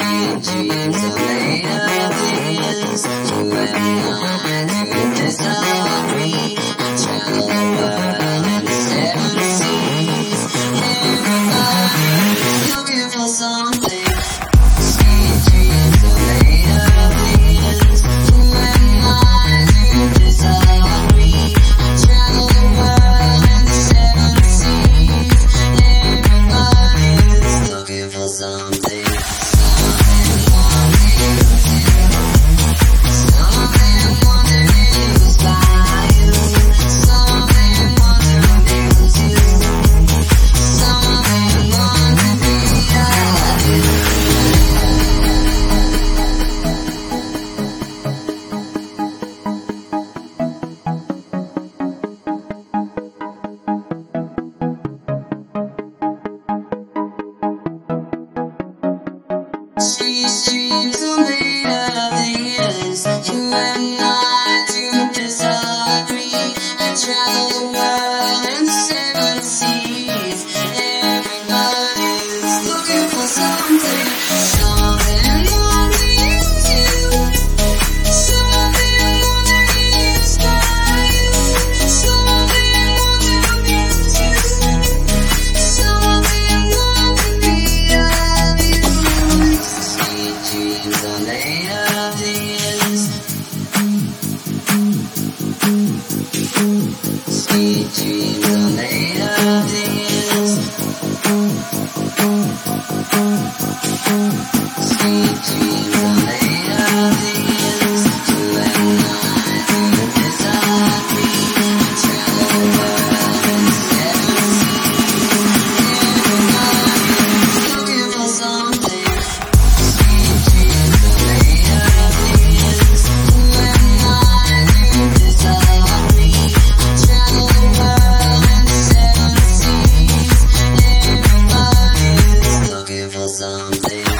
Sweet dreams are made of this. You and I do disagree. Travel the world in the seven seas. Everybody's looking for something. Sweet dreams are made of this. You and I do disagree. Travel the world in the seven seas. Everybody's looking for something. Sweet dreams are made of this. You and I do disagree. Travel the world in the seven seas. Everybody's looking for something. Something more than you do. Something more than you style. Something more than amuse you. Something more to be of you. Sweet dreams are made of this. Sweet dreams are made of this. Sweet dreams are made of this. You and I do disagree. Travel the world in the seven seas. Everybody's looking for something. Sweet dreams are made of this. You and I do disagree. Travel the world in the seven seas. Everybody's looking for something.